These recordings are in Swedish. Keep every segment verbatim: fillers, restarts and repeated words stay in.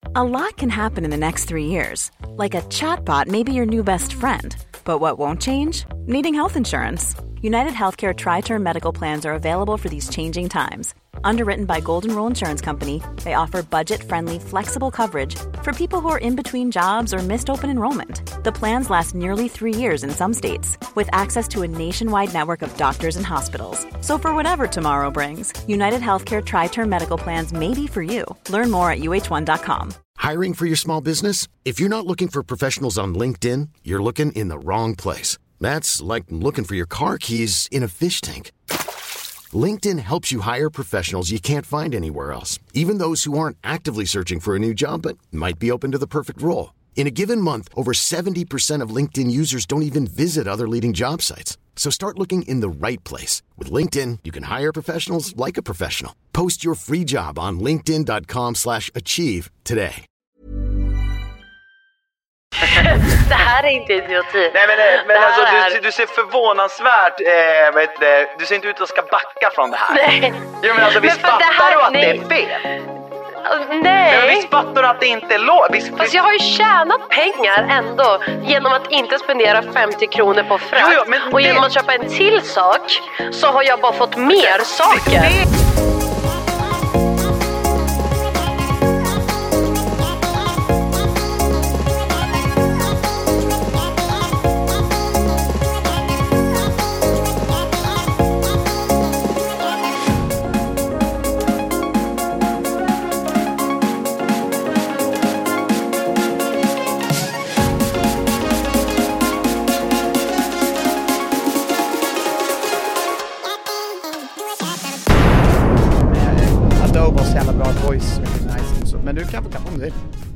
A lot can happen in the next three years. Like a chatbot may be your new best friend. But what won't change? Needing health insurance. United Healthcare Tri-Term Medical Plans are available for these changing times. Underwritten by Golden Rule Insurance Company, they offer budget-friendly, flexible coverage for people who are in between jobs or missed open enrollment. The plans last nearly three years in some states, with access to a nationwide network of doctors and hospitals. So for whatever tomorrow brings, United Healthcare Tri-Term Medical Plans may be for you. Learn more at U H one dot com. Hiring for your small business? If you're not looking for professionals on LinkedIn, you're looking in the wrong place. That's like looking for your car keys in a fish tank. LinkedIn helps you hire professionals you can't find anywhere else, even those who aren't actively searching for a new job but might be open to the perfect role. In a given month, over seventy percent of LinkedIn users don't even visit other leading job sites. So start looking in the right place. With LinkedIn, you can hire professionals like a professional. Post your free job on linkedin dot com slash achieve today. Det här är inte idioti. Nej men, men alltså är... du, du ser förvånansvärt eh, vet du, du ser inte ut att ska backa från det här. Nej. Jo men alltså visst fattar här, du att nej. det är fel? Nej. Men visst fattar du att det inte är låg? Visst... Fast jag har ju tjänat pengar ändå genom att inte spendera femtio kronor på frakt. Jo, jo, men och det... genom att köpa en till sak så har jag bara fått mer saker. Det... Men du kan få kappa om det.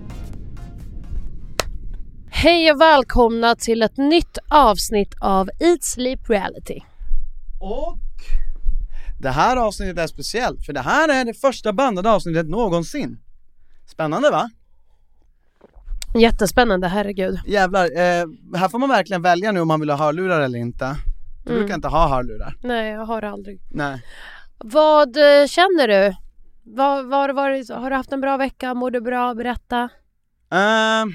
Hej och välkomna till ett nytt avsnitt av Eat Sleep Reality. Och det här avsnittet är speciellt, för det här är det första bandade avsnittet någonsin. Spännande va? Jättespännande, herregud. Jävlar, eh, här får man verkligen välja nu om man vill ha hörlurar eller inte. Du mm. brukar inte ha hörlurar. Nej, jag har det aldrig. Nej. Vad eh, känner du? Var, var, var, har du haft en bra vecka? Mår du bra? Berätta. Uh,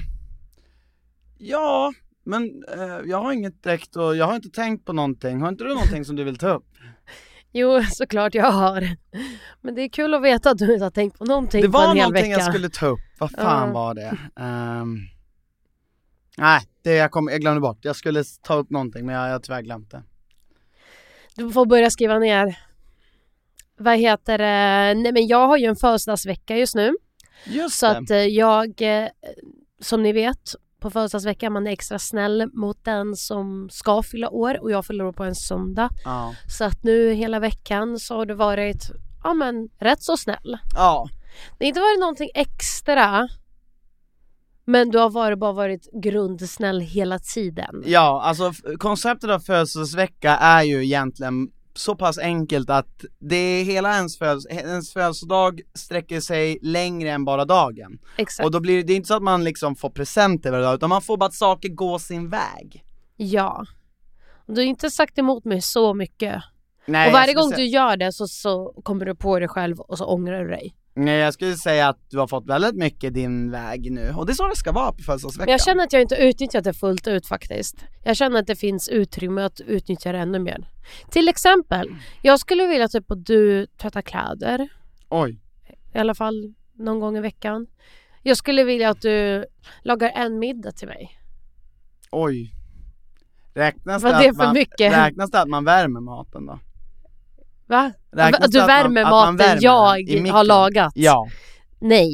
ja, men uh, jag har inget direkt och jag har inte tänkt på någonting. Har inte du någonting som du vill ta upp? Jo, såklart jag har. Men det är kul att veta att du inte har tänkt på någonting. Det var på en hel någonting vecka. Jag skulle ta upp. Vad fan uh. var det? Um, nej, det jag, kom, jag glömde bort. Jag skulle ta upp någonting men jag, jag har tyvärr glömt det. Du får börja skriva ner. Vad heter det? Nej, men jag har ju en födelsedagsvecka just nu. Just så det. att jag, som ni vet, på födelsedagsveckan man är extra snäll mot den som ska fylla år. Och jag fyller år på en söndag. Ja. Så att nu hela veckan så har det varit ja, men, rätt så snäll. Ja. Det har inte varit någonting extra. Men du har varit, bara varit grundsnäll hela tiden. Ja, alltså konceptet av födelsedagsvecka är ju egentligen så pass enkelt att det är hela ens, födels- ens födelsedag sträcker sig längre än bara dagen. Exakt. Och då blir det, det är inte så att man liksom får presenter varje dag, utan man får bara att saker gå sin väg. Ja. Du har inte sagt emot mig så mycket. Nej, och varje gång säga... du gör det så, så kommer du på dig själv och så ångrar du dig. Nej, jag skulle säga att du har fått väldigt mycket din väg nu. Och det är så det ska vara på födelsedagsveckan. Men jag känner att jag inte utnyttjat det fullt ut faktiskt. Jag känner att det finns utrymme att utnyttja det ännu mer. Till exempel, jag skulle vilja typ att du tvättar kläder. Oj. I alla fall någon gång i veckan. Jag skulle vilja att du lagar en middag till mig. Oj. Räknas Vad det, det att för man, mycket? räknas det att man värmer maten då? Va? Räknas att du att värmer man, maten värmer jag har lagat? Ja. Nej.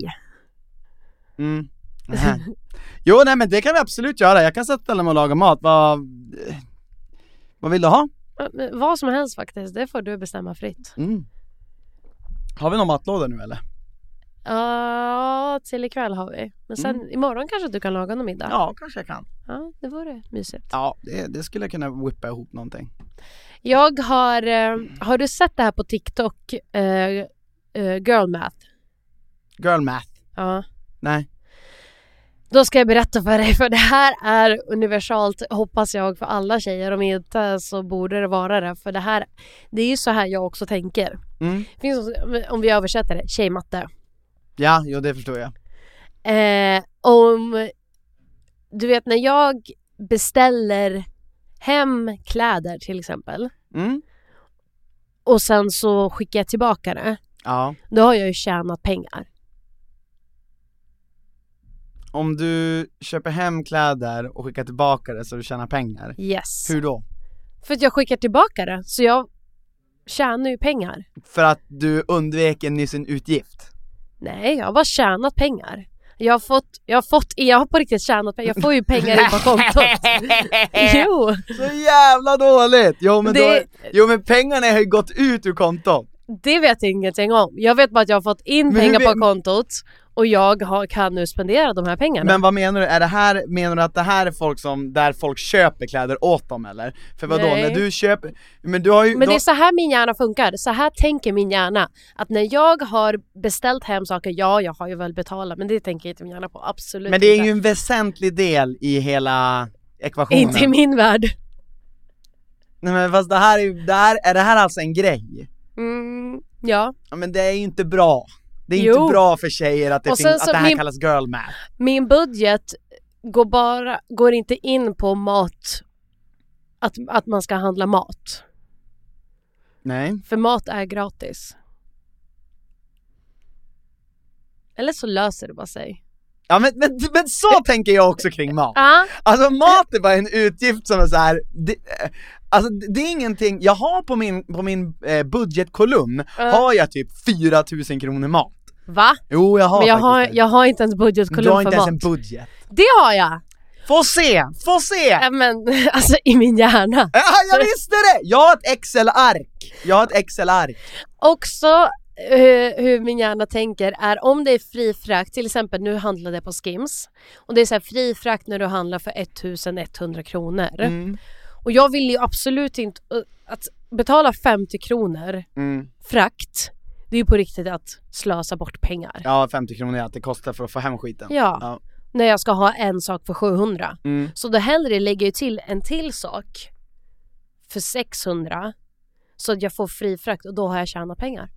Mm. Jo, nej men det kan vi absolut göra. Jag kan sätta mig och laga mat. Vad, vad vill du ha? Vad som helst faktiskt. Det får du bestämma fritt. Mm. Har vi någon matlåda nu eller? Ja, till ikväll har vi. Men sen mm. imorgon kanske du kan laga någon middag. Ja, kanske jag kan. Ja, det vore mysigt. Ja, det, det skulle jag kunna whippa ihop någonting. Jag har... Eh, har du sett det här på TikTok? Eh, eh, girl math. Girl math? Ja. Nej. Då ska jag berätta för dig. För det här är universalt, hoppas jag, för alla tjejer. Om inte så borde det vara det. För det här, det är ju så här jag också tänker. Mm. Finns, om vi översätter det, tjejmatte. Ja, jo det förstår jag. Eh, om du vet när jag beställer hem kläder till exempel Mm. och sen så skickar jag tillbaka det. Ja. Då har jag ju tjänat pengar. Om du köper hem kläder och skickar tillbaka det så du tjänar pengar. Yes. Hur då? För att jag skickar tillbaka det. Så jag tjänar ju pengar. För att du undvek en nyss en utgift. Nej, jag har bara tjänat pengar. Jag har fått, jag har fått, jag har på riktigt tjänat pengar. Jag får ju pengar in på kontot. Jo. Så jävla dåligt! Jo men, Det- då, jo, men pengarna har ju gått ut ur kontot. Det vet jag ingenting om. Jag vet bara att jag har fått in Men pengar hur på vet- kontot. Och jag har, kan nu spendera de här pengarna. Men vad menar du? Är det här, menar du att det här är folk som, där folk köper kläder åt dem eller? För vadå, Nej. när du köper, men du har ju Men då, det är så här min hjärna funkar. Så här tänker min hjärna. Att när jag har beställt hem saker, ja jag har ju väl betalat. Men det tänker inte min hjärna på, absolut men det är inte. ju en väsentlig del i hela ekvationen. Inte i min värld. Nej men fast det här är ju, det här, är det här alltså en grej? Mm, ja. Ja men det är ju inte bra. Det är Jo. inte bra för tjejer att det, Och finns, sen att så det här min- kallas girl math. Min budget går bara går inte in på mat. Att, att man ska handla mat. Nej. För mat är gratis. Eller så löser det bara sig. Ja men, men, men så tänker jag också kring mat. Ja. Alltså mat är bara en utgift som är så här. Det, eh, alltså det är ingenting. Jag har på min, på min eh, budgetkolumn Ja. har jag typ fyra tusen kronor mat. Va? Jo jag har Men jag faktiskt har, det. jag har inte ens Du budgetkolumn har för inte ens mat. en budget. Det har jag! Få se, få se! Ja, men alltså i min hjärna. Ja, jag visste det! Jag har ett Excel-ark. Jag har ett Excel-ark. Också uh, hur min hjärna tänker är om det är fri frakt, till exempel nu handlade jag på Skims och det är så här fri frakt när du handlar för ettusenetthundra kronor. Mm. Och jag vill ju absolut inte uh, att betala femtio kronor Mm. frakt. Det är ju på riktigt att slösa bort pengar. Ja, femtio kronor är att det kostar för att få hem skiten. Ja. Ja. När jag ska ha en sak för sjuhundra. Mm. Så då hellre lägger jag till en till sak för sexhundra så att jag får fri frakt och då har jag tjänat pengar.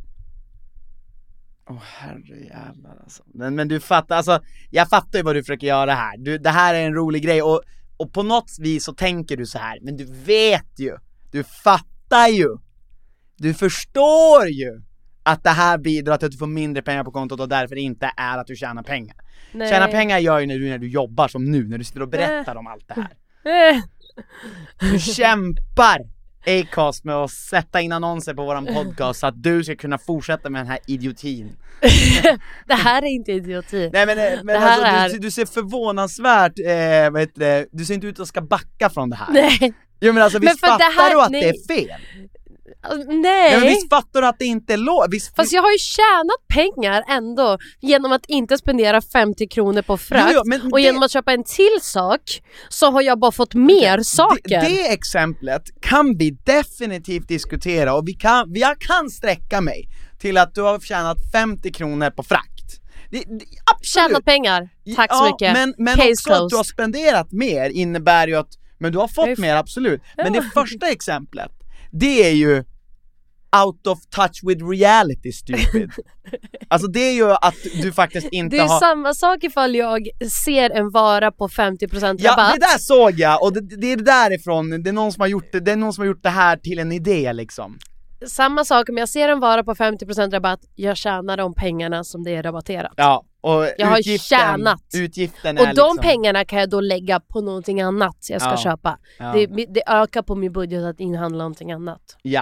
Åh oh, herrejävlar alltså. Men, men du fattar, alltså jag fattar ju vad du försöker göra här. Du, det här är en rolig grej och, och på något vis så tänker du så här. Men du vet ju, du fattar ju, du förstår ju att det här bidrar till att du får mindre pengar på kontot och därför inte är att du tjänar pengar. Nej. Tjäna pengar gör ju när du, när du jobbar som nu, när du sitter och berättar om allt det här. Eh, Du kämpar Acast med att sätta in annonser på våran podcast så att du ska kunna fortsätta med den här idiotin. det här är inte idioti. Nej men, men Det här alltså, är- du, du ser förvånansvärt, eh, vad heter det, du ser inte ut att ska backa från det här. Nej. Jo men alltså Men visst för fattar det här- du att nej. det är fel? Alltså, Nej. nej. Men visst fattar du att det inte är låg? Visst, Fast jag har ju tjänat pengar ändå genom att inte spendera femtio kronor på frakt. Jo, jo, men och det- genom att köpa en till sak så har jag bara fått mer saker. Det, det exemplet kan vi definitivt diskutera och vi kan, jag kan sträcka mig till att du har tjänat femtio kronor på frakt. Det, det, absolut. Tjänat pengar. Tack så Ja, mycket. Men, men Case också att closed. du har spenderat mer innebär ju att, men du har fått Jag är- mer absolut. Men Ja. det första exemplet, det är ju out of touch with reality stupid. Alltså det är ju att du faktiskt inte Det är har... samma sak ifall jag ser en vara på femtio procent Ja, rabatt. det där såg jag och det, det är därifrån, det är någon som har gjort det, det är någon som har gjort det här till en idé liksom. Samma sak om jag ser en vara på femtio procent rabatt, jag tjänar de pengarna som det är rabatterat. Ja, och Jag har utgiften, tjänat. utgiften Och är de liksom... pengarna kan jag då lägga på någonting annat jag ska Ja. köpa. Ja. Det, det ökar på min budget att inhandla någonting annat. Ja.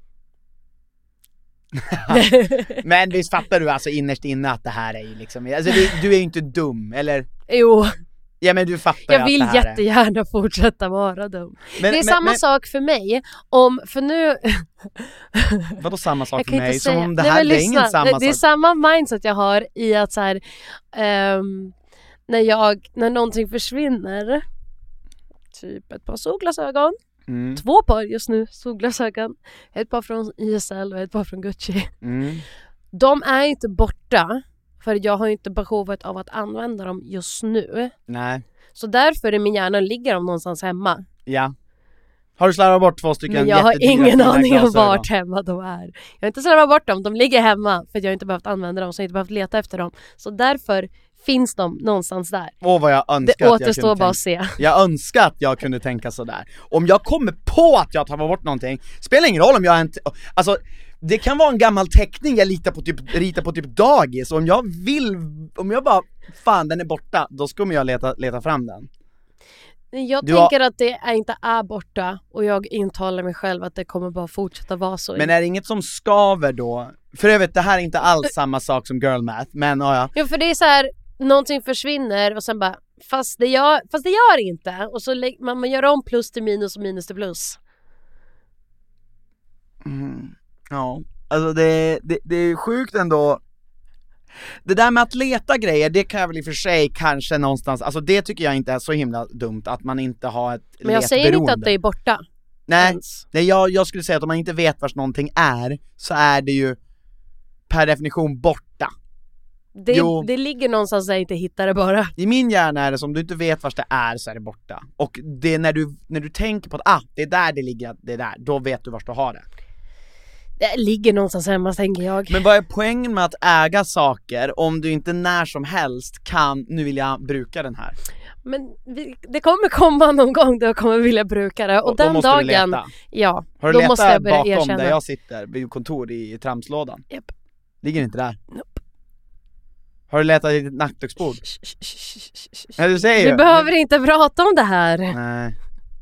Men visst fattar du alltså innerst inne att det här är ju liksom, alltså du, du är ju inte dum, eller? Jo, Ja men du fattar jag att vill det här är. jättegärna fortsätta vara dum. Men, det är men, samma men, sak för mig om, för nu Vadå samma sak jag för kan mig? inte Som säga. om det Nej, här men det är lyssna. ingen samma det är sak. samma mindset jag har i att så här, ehm, när jag, när någonting försvinner, typ ett par solglasögon, Mm, två par just nu solglasögon, ett par från I S L och ett par från Gucci. mm, De är inte borta för jag har inte behovet av att använda dem just nu. nej, Så därför är min hjärna ligger de någonstans hemma. ja. Har du slarvat bort två stycken Men jag har jättedyra ingen fina aning om glasögon? vart hemma de är. Jag har inte slarvat bort dem, de ligger hemma för att jag inte behövt använda dem, så jag har inte behövt leta efter dem. Så därför finns de någonstans där. Åh vad jag önskar det att jag återstår kunde bara tänka. att se. Jag önskar att jag kunde tänka sådär. Om jag kommer på att jag tar bort någonting, spelar ingen roll om jag inte, alltså det kan vara en gammal teckning jag litar på typ, ritar på typ dagis, och om jag vill, om jag bara, fan den är borta, då kommer jag leta, leta fram den. Jag Du tänker har... att det är inte är borta, och jag intalar mig själv att det kommer bara fortsätta vara så. Men är det inget som skaver då? För övrigt, det här är inte alls samma sak som girl math, men ja, ja. Jo, för det är så här, någonting försvinner och sen bara, fast det gör, fast det gör inte. Och så lä- man, man gör om plus till minus och minus till plus. Mm. Ja, alltså det, det, det är sjukt ändå. Det där med att leta grejer, det kan jag väl i och för sig kanske någonstans, alltså det tycker jag inte är så himla dumt, att man inte har ett letberoende. Men jag säger inte att det är borta. Nej, nej jag, jag skulle säga att om man inte vet vart någonting är, så är det ju per definition borta. Det, det ligger någonstans där jag inte hittar det bara. I min hjärna är det som, om du inte vet vart det är så är det borta. Och det är när du, när du tänker på att ah, det är där det ligger, det är där, då vet du vart du har det. Det ligger någonstans hemma, tänker jag. Men vad är poängen med att äga saker om du inte när som helst kan, nu vill jag bruka den här? Men vi, det kommer komma någon gång då jag kommer vilja bruka det. Och, och den måste dagen, du leta. ja, har du då letat måste jag börja bakom erkänna. där jag sitter, vid kontor i, i tramslådan? Japp. Ligger inte där? Nope. Har du letat i ditt nattduksbord? Ja, du säger Vi ju. behöver inte prata om det här. Nej.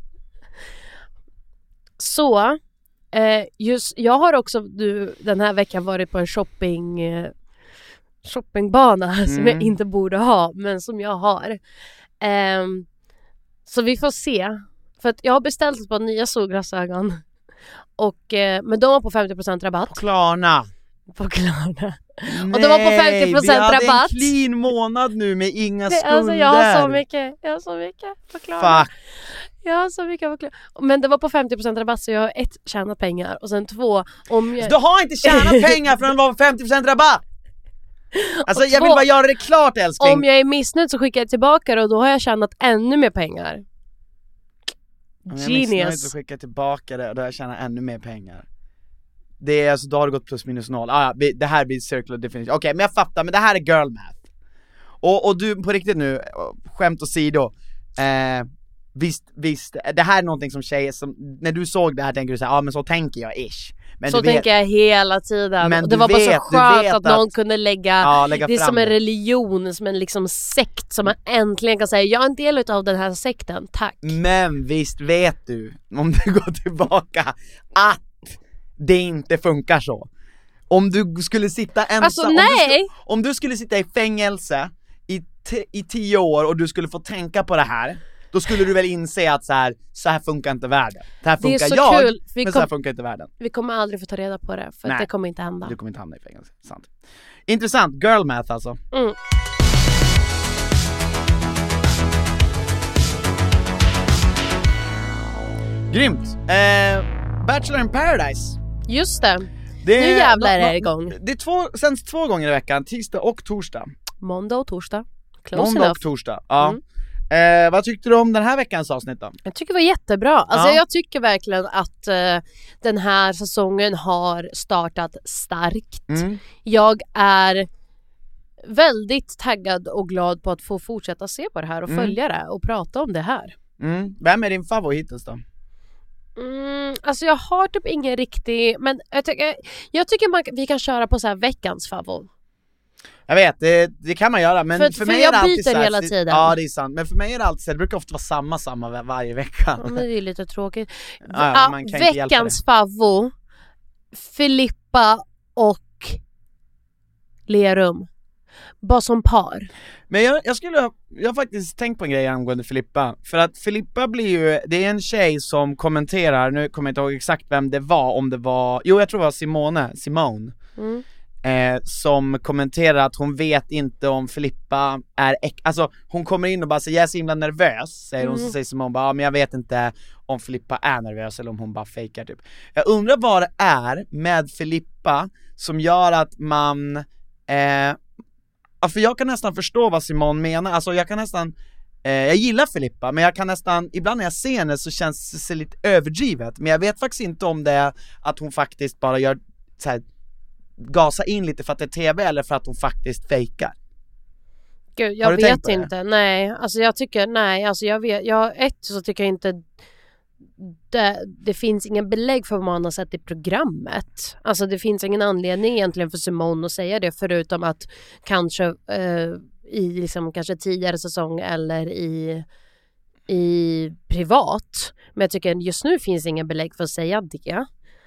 Så eh, just, jag har också du, den här veckan varit på en shopping eh, shoppingbana mm. som jag inte borde ha, men som jag har. Eh, så vi får se. För att jag har beställt ett par nya solglasögon. Och, eh, men de var på femtio procent rabatt. På Klarna. På Klarna. Nej, och de var på femtio procent rabatt. Vi hade en clean månad nu med inga det, skulder. Alltså jag har så mycket. Jag har så mycket på Klarna. Fuck. Jag har så mycket på Klarna. Men det var på femtio procent rabatt, så jag har ett, tjänat pengar. Och sen två, om jag... Du har inte tjänat pengar för att det var femtio procent rabatt. Alltså jag två, vill bara göra det klart, älskling. Om jag är missnöjd så skickar jag tillbaka det, och då har jag tjänat ännu mer pengar. Om jag är missnöjd Genius. så skickar jag tillbaka det, och då har jag tjänat ännu mer pengar. Det är alltså, då har det gått plus minus noll. Ah, ja, det här blir circular definition. Okej, okay, men jag fattar, men det här är girl math. Och, och du, på riktigt nu, skämt åsido, eh, visst, visst, det här är någonting som tjejer som, när du såg det här tänker du så här, ja ah, men så tänker jag ish. Men så du vet, tänker jag hela tiden. Men och det du var vet, bara så skönt att, att någon att, kunde lägga, ja, lägga det är fram som en det. religion, som en liksom sekt, som man äntligen kan säga, jag är en del av den här sekten, tack. Men visst vet du, om du går tillbaka, att det inte funkar så. Om du skulle sitta ensam, alltså, om, nej. du skulle, om du skulle sitta i fängelse i, t- i tio år och du skulle få tänka på det här, då skulle du väl inse att så här, så här funkar inte världen. Det här funkar det är så jag, kul. Vi men kom, så här funkar inte världen. Vi kommer aldrig få ta reda på det, för att det kommer inte hända. Du kommer inte hamna i fängelse, sant. Intressant, girl math alltså. Mm. Grymt. Eh, Bachelor in Paradise. Just det. det Nu jävlar är va, det igång. Det är två, sänds två gånger i veckan, tisdag och torsdag. Måndag och torsdag. Close Måndag enough. och torsdag, ja. Mm. Eh, vad tyckte du om den här veckans avsnitt då? Jag tycker det var jättebra. Alltså Ja. jag tycker verkligen att uh, den här säsongen har startat starkt. Mm. Jag är väldigt taggad och glad på att få fortsätta se på det här och Mm. följa det och prata om det här. Mm. Vem är din favorit hittills då? Mm, alltså jag har typ ingen riktig, men jag tycker, jag tycker man, vi kan köra på så här veckans favorit. Jag vet, det, det kan man göra, men för, för, för mig jag är det alltid byter så här, hela tiden. Ja, det är sant, men för mig är det alltid så här, det brukar ofta vara samma samma var- varje vecka. Ja, men det är lite tråkigt. Ja, ja, man kan inte hjälpa veckans favvo, Filippa och Lerum. Bara som par. Men jag, jag skulle jag har faktiskt tänkt på en grej angående Filippa. För att Filippa blir ju, det är en tjej som kommenterar, nu kommer jag inte ihåg exakt vem det var, om det var, jo jag tror det var Simone, Simone. Mm. Eh, som kommenterar att hon vet inte om Filippa är äk- alltså hon kommer in och bara säger jag är så himla nervös, säger hon, Mm. så säger Simone bara, ja, men jag vet inte om Filippa är nervös eller om hon bara fejkar typ. Jag undrar vad det är med Filippa som gör att man eh, ja, för jag kan nästan förstå vad Simone menar, alltså jag kan nästan eh, jag gillar Filippa, men jag kan nästan, ibland när jag ser henne så känns det lite överdrivet, men jag vet faktiskt inte om det är att hon faktiskt bara gör så här, gasa in lite för att det är tv eller för att hon faktiskt fejkar. Gud, jag vet inte. Nej, alltså jag tycker nej, alltså jag vet jag ett så tycker jag inte det, det finns ingen belägg för vad man har sett i programmet. Alltså det finns ingen anledning egentligen för Simone att säga det förutom att kanske eh, i liksom kanske tidigare säsong eller i i privat. Men jag tycker just nu finns ingen belägg för att säga det.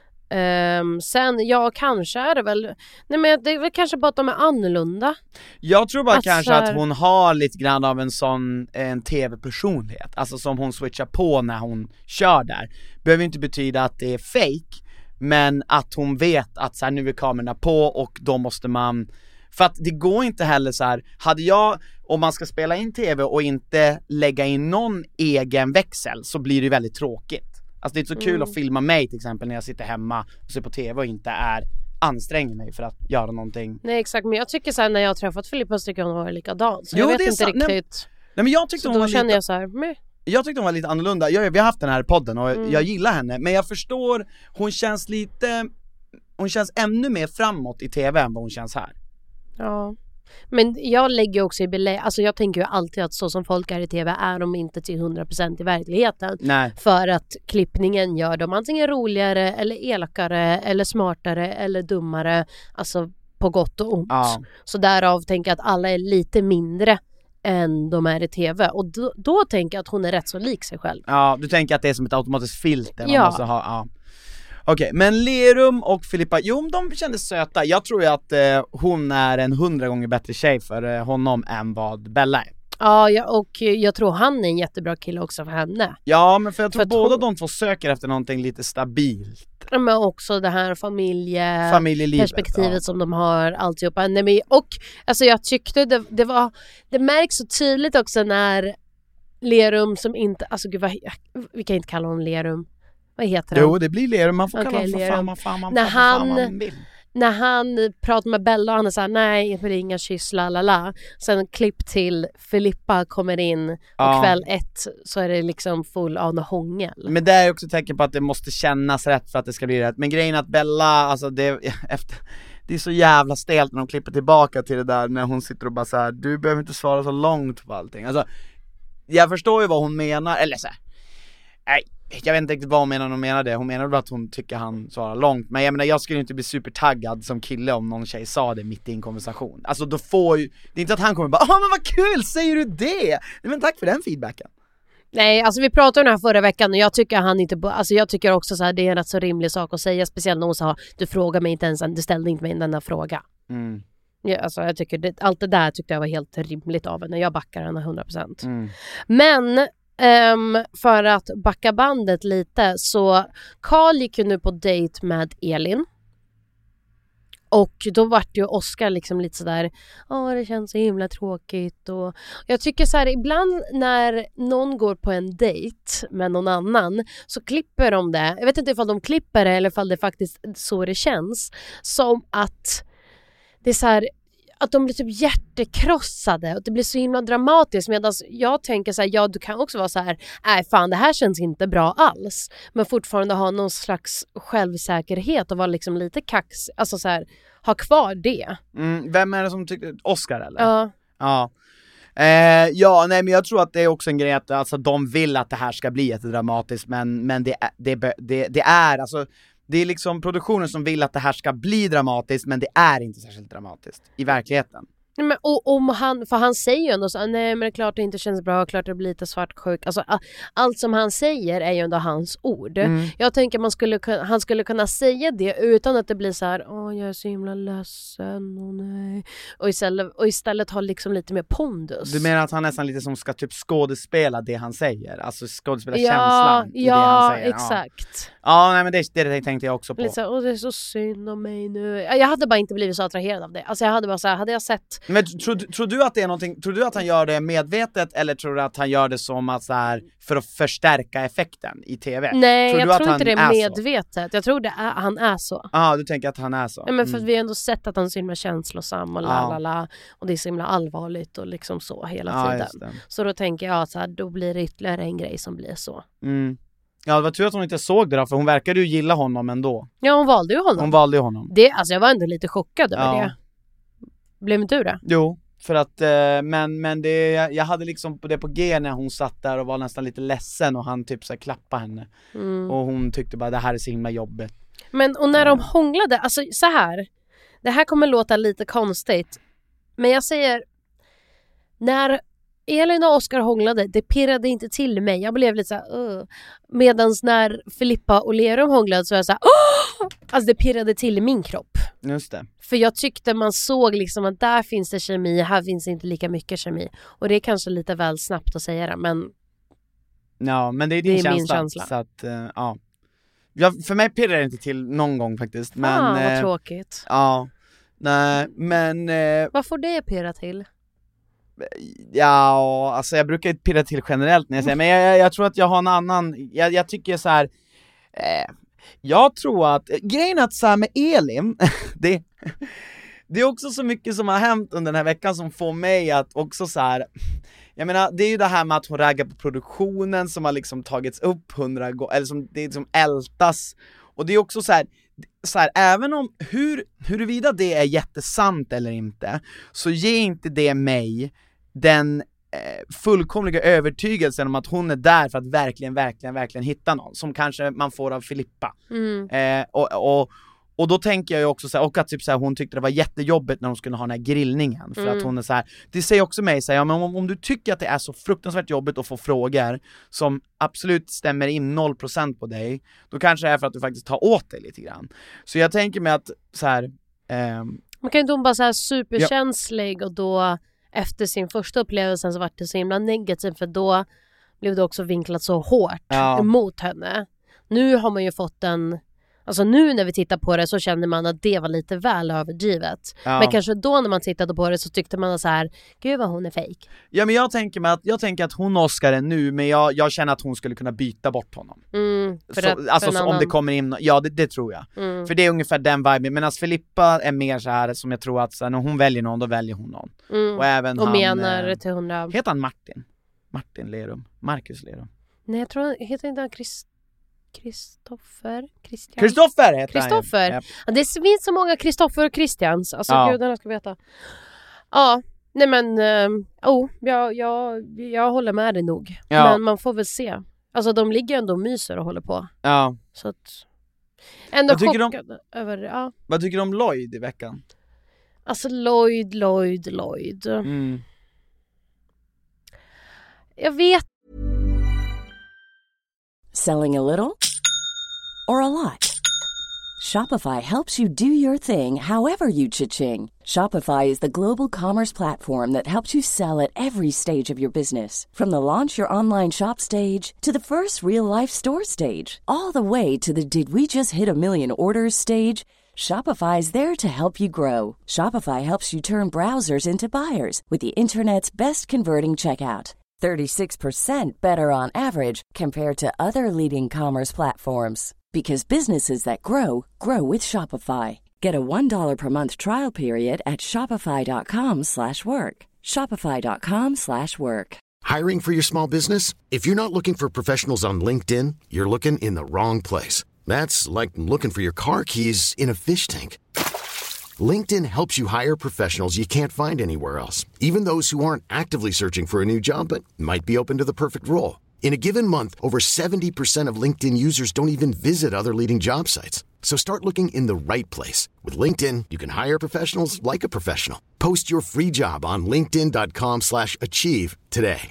Um, sen, ja, kanske är det väl nej men det är väl kanske bara att de är annorlunda. Jag tror bara att kanske här... att hon har lite grann av en sån en tv-personlighet. Alltså som hon switchar på när hon kör där. Behöver inte betyda att det är fake, men att hon vet att så här, nu är kamerorna på och då måste man. För att det går inte heller så här. Hade jag, om man ska spela in tv och inte lägga in någon egen växel, så blir det väldigt tråkigt. Alltså det är inte så kul mm. att filma mig till exempel när jag sitter hemma och ser på tv och inte är anstränger mig för att göra någonting. Nej exakt, men jag tycker så här, när jag har träffat Filippa så tycker hon var likadan. Så jo, jag vet det är inte så, riktigt. Nej, nej men jag tyckte så hon då var känner lite, jag så här, meh. Jag tyckte hon var lite annorlunda. Jag, vi har haft den här podden och Mm. jag gillar henne, men jag förstår, hon känns lite, hon känns ännu mer framåt i tv än vad hon känns här. Ja. Men jag lägger också i belägg, alltså jag tänker ju alltid att så som folk är i tv är de inte till hundra procent i verkligheten. Nej. För att klippningen gör dem antingen roligare eller elakare eller smartare eller dummare, alltså på gott och ont. Ja. Så därav tänker jag att alla är lite mindre än de är i tv. Och då, då tänker jag att hon är rätt så lik sig själv. Ja, du tänker att det är som ett automatiskt filter man ja. måste ha, ja. Okej, men Lerum och Filippa, jo de kändes söta. Jag tror ju att eh, hon är en hundra gånger bättre tjej för eh, honom än vad Bella är. Ja, ja, och jag tror han är en jättebra kille också för henne. Ja, men för jag tror för båda hon... de två söker efter någonting lite stabilt. Men också det här familje... perspektivet ja. som de har alltihopa. Nej, men, och alltså jag tyckte det, det var... Det märks så tydligt också när Lerum som inte... Alltså gud, vad, vi kan inte kalla honom Lerum. Vad heter han? Jo, det blir Lerum. Man får okay, kalla honom för fan, man, fan, man, när fan, han, fan man vill. När han pratar med Bella och han är såhär, nej, det är inga kyss, lalala. Sen klipp till Filippa kommer in och ja. kväll ett så är det liksom full av hångel. Men det är också tecken på att det måste kännas rätt för att det ska bli rätt. Men grejen är att Bella, alltså det, efter, det är så jävla stelt när de klipper tillbaka till det där när hon sitter och bara så här: du behöver inte svara så långt på allting. Alltså, jag förstår ju vad hon menar, eller så här, nej. Jag vet inte riktigt vad hon menar när hon menar det. Hon menar väl att hon tycker han svarar långt. Men jag menar, jag skulle inte bli supertaggad som kille om någon tjej sa det mitt i en konversation. Alltså då får ju, det är inte att han kommer bara, åh men vad kul, säger du det? Nej, men tack för den feedbacken. Nej, alltså vi pratade om det här förra veckan och jag tycker han inte, alltså jag tycker också så här, det är en rätt så rimlig sak att säga. Speciellt när hon sa, du frågar mig inte ens, du ställde inte mig denna fråga. Mm. Ja, alltså jag tycker, det, allt det där tyckte jag var helt rimligt av henne. Jag backar henne hundra procent. Mm. Men... Um, för att backa bandet lite så Carl gick ju nu på dejt med Elin och då vart ju Oscar liksom lite sådär, åh det känns så himla tråkigt och jag tycker så här, ibland när någon går på en dejt med någon annan så klipper de det, jag vet inte ifall de klipper det eller ifall det faktiskt så det känns som att det är så här, att de blir typ hjärtekrossade och det blir så himla dramatiskt, medan jag tänker så här, ja du kan också vara så här, nej fan det här känns inte bra alls, men fortfarande ha någon slags självsäkerhet och vara liksom lite kax, alltså så här, ha kvar det. Mm, vem är det som tycker, Oscar eller? Ja. Ja. Eh, ja, nej men jag tror att det är också en grej att alltså, de vill att det här ska bli jättedramatiskt, men, men det, det, det, det är alltså det är liksom produktionen som vill att det här ska bli dramatiskt, men det är inte särskilt dramatiskt i verkligheten. Nej, men, och, om han, för han säger ju ändå så, nej men det är klart det inte känns bra, klart det blir lite svartsjuk. Alltså, all, allt som han säger är ju ändå hans ord. Mm. Jag tänker man skulle, han skulle kunna säga det utan att det blir så här, åh jag är så himla ledsen, åh nej. Och istället, och istället ha liksom lite mer pondus. Du menar att han nästan lite som ska typ skådespela det han säger? Alltså skådespela ja, känslan i ja, det han säger? Exakt. Ja, ja nej men det, det tänkte jag också på. Lite så här, åh det är så synd om mig nu. Jag hade bara inte blivit så attraherad av det. Alltså jag hade bara så här, hade jag sett... Men tror, tror du att det är någonting, tror du att han gör det medvetet eller tror du att han gör det som att så här, för att förstärka effekten i tv? Nej, tror jag du tror att inte det är är medvetet. Så? Jag tror det är, han är så. Ja, ah, du tänker att han är så. Ja, men för att mm. vi har ändå sett att han är så himla känslosam och lalala, och det är så himla allvarligt och liksom så hela ah, tiden. Så då tänker jag att då blir det ytterligare en grej som blir så. Mm. Ja, det var tur att hon inte såg det då, för hon verkade ju gilla honom ändå. Ja, hon valde ju honom. Hon valde ju honom. Det, alltså jag var ändå lite chockad över ja. det. Blev inte du det? Jo, För att, eh, men, men det, jag hade liksom det på G när hon satt där och var nästan lite ledsen och han typ så här klappade henne. Mm. Och hon tyckte bara det här är så himla jobbigt. Men och när de hånglade, alltså så här. Det här kommer låta lite konstigt. Men jag säger, när Elin och Oscar hånglade, det pirrade inte till mig. Jag blev lite så här, uh. Medans när Filippa och Lerum hånglade så var jag så här, oh! Alltså det pirrade till i min kropp. Just det. För jag tyckte man såg liksom att där finns det kemi, här finns det inte lika mycket kemi. Och det är kanske lite väl snabbt att säga det, men ja, men det är din det är känsla, min känsla. Så att, uh, ja. ja. För mig pirrar det inte till någon gång faktiskt. Men, ah, vad uh, tråkigt. Ja, nej, men uh, vad får det pirra till? Ja, alltså jag brukar pirra till generellt när jag säger, men jag, jag, jag tror att jag har en annan, jag, jag tycker så här. Eh, jag tror att, grejen att så här med Elin, det, det är också så mycket som har hänt under den här veckan som får mig att också så här. Jag menar, det är ju det här med att hon raggar på produktionen som har liksom tagits upp hundra gånger, eller som det liksom ältas. Och det är också så här, så här, även om hur, huruvida det är jättesant eller inte, så ger inte det mig den eh, fullkomliga övertygelsen om att hon är där för att verkligen, verkligen, verkligen hitta någon, som kanske man får av Filippa. Mm. Eh, och, och, och då tänker jag ju också så här, och att typ så här, hon tyckte det var jättejobbigt när hon skulle ha den här grillningen, för mm. att hon är så här, det säger också mig så här, ja, men om, om du tycker att det är så fruktansvärt jobbigt att få frågor som absolut stämmer in noll procent på dig, då kanske det är för att du faktiskt tar åt dig lite grann. Så jag tänker mig att så här, ehm, man kan ju inte hon bara så här superkänslig ja. Och då efter sin första upplevelse så var det så himla negativt, för då blev det också vinklat så hårt ja. Emot henne. Nu har man ju fått en, alltså nu när vi tittar på det så känner man att det var lite väl överdrivet. Ja. Men kanske då när man tittade på det så tyckte man så här, gud vad hon är fake. Ja, men jag tänker mig att jag tänker att hon Oscar är nu, men jag, jag känner att hon skulle kunna byta bort honom. Mm, för så, det, alltså för så, om det kommer in, ja det, det tror jag. Mm. För det är ungefär den viben. Men alltså Filippa är mer så här som jag tror att så här, när hon väljer någon, då väljer hon någon. Mm. Och även och han menar eh, till hundra. Heter han Martin? Martin Lerum. Marcus Lerum. Nej, jag tror heter inte han Chris Kristoffer Christian. Kristoffer heter Kristoffer. han. Ja, det finns så många Kristoffer och Christians. Alltså ja. gudarna ska veta. Ja, nej men um, oh, jag, jag, jag håller med dig nog. Ja. Men man får väl se. Alltså de ligger ändå och myser och håller på. Ja. Så att ändå chockad de, över ja. Vad tycker du om Lloyd i veckan? Alltså Lloyd, Lloyd, Lloyd. Mm. Jag vet. Selling a little or a lot? Shopify helps you do your thing however you cha-ching. Shopify is the global commerce platform that helps you sell at every stage of your business. From the launch your online shop stage to the first real-life store stage, all the way to the did we just hit a million orders stage. Shopify is there to help you grow. Shopify helps you turn browsers into buyers with the internet's best converting checkout. thirty-six percent better on average compared to other leading commerce platforms. Because businesses that grow, grow with Shopify. Get a one dollar per month trial period at shopify.com slash work. Shopify.com slash work. Hiring for your small business? If you're not looking for professionals on LinkedIn, you're looking in the wrong place. That's like looking for your car keys in a fish tank. LinkedIn helps you hire professionals you can't find anywhere else, even those who aren't actively searching for a new job but might be open to the perfect role. In a given month, over seventy percent of LinkedIn users don't even visit other leading job sites. So start looking in the right place. With LinkedIn, you can hire professionals like a professional. Post your free job on linkedin.com slash achieve today.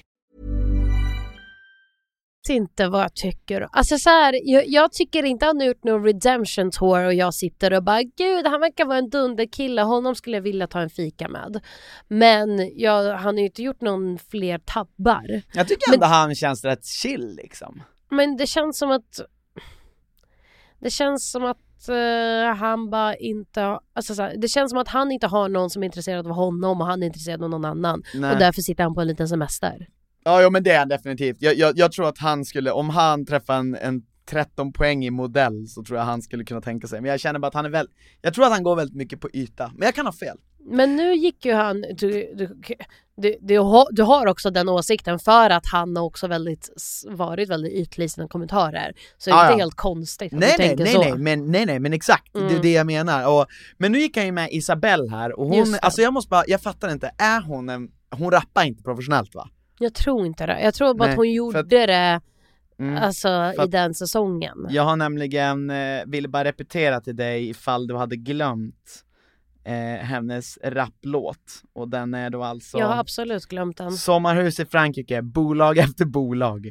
Inte vad jag tycker. Alltså så här, jag, jag tycker inte han har gjort någon redemption tour och jag sitter och bara, gud, han verkar vara en dunderkille, honom skulle jag vilja ta en fika med. Men jag, han har ju inte gjort någon fler tabbar. Jag tycker ändå men, han känns rätt chill liksom. Men det känns som att det känns som att uh, han bara inte alltså så här, det känns som att han inte har någon som är intresserad av honom och han är intresserad av någon annan. Nej. Och därför sitter han på en liten semester. Ja, ja men det är han definitivt. Jag, jag, jag tror att han skulle, om han träffar en, en tretton poäng i modell, så tror jag han skulle kunna tänka sig. Men jag känner bara att han är väl, jag tror att han går väldigt mycket på yta. Men jag kan ha fel. Men nu gick ju han... Du, du, du, du, har, du har också den åsikten för att han har också väldigt varit väldigt ytlig i sina kommentarer. Så det är ah, inte ja. helt konstigt att nej, du nej, tänker nej, så. nej, men, nej, nej, men exakt. Mm. Det är det jag menar. Och, men nu gick han ju med Isabelle här. Och hon, alltså jag måste bara, jag fattar inte. Är hon en, hon rappar inte professionellt va? Jag tror inte det. Jag tror bara nej, att hon gjorde att, det mm, alltså, i den säsongen. Jag har nämligen, eh, ville bara repetera till dig ifall du hade glömt Eh, hennes rapplåt. Och den är då alltså Jag har absolut glömt den. Sommarhus i Frankrike, bolag efter bolag.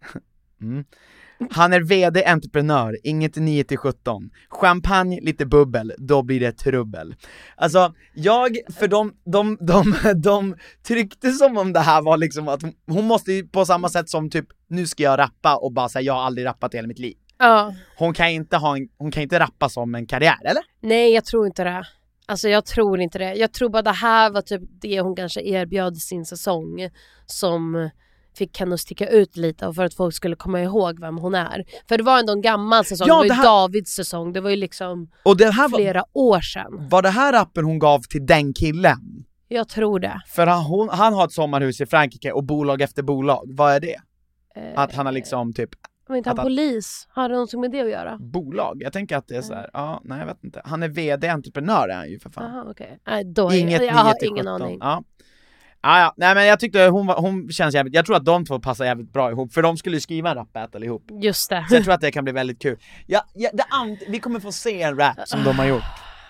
mm. Han är vd, entreprenör, inget nio till sjutton. Champagne, lite bubbel, då blir det trubbel. Alltså, jag, för de, de, de, de tryckte som om det här var liksom att hon, hon måste ju på samma sätt som typ, nu ska jag rappa och bara säga jag har aldrig rappat i hela mitt liv. Ja. Hon kan inte ha en, hon kan inte rappa som en karriär, eller? Nej, jag tror inte det. Alltså jag tror inte det. Jag tror bara det här var typ det hon kanske erbjöd sin säsong som fick henne att sticka ut lite för att folk skulle komma ihåg vem hon är. För det var ändå en gammal säsong, ja, det var det här... ju Davids säsong. Det var ju liksom och det här flera var... år sedan. Var det här rappen hon gav till den killen? Jag tror det. För han, hon, han har ett sommarhus i Frankrike och bolag efter bolag. Vad är det? Eh... Att han har liksom typ... Men inte han han... polis? Har det någonting med det att göra? Bolag? Jag tänker att det är så här, ja, nej jag vet inte. Han är vd, entreprenör är han ju för fan. Aha, okay. Nej, då är inget jag, jag har ingen ingen aning. Ja. Ah, ja, nej men jag tyckte hon, var, hon känns jävligt, jag tror att de två passar jävligt bra ihop. För de skulle ju skriva en rap-battle ihop. Just det. Så jag tror att det kan bli väldigt kul. Ja, ja, det and- vi kommer få se en rap som de har gjort.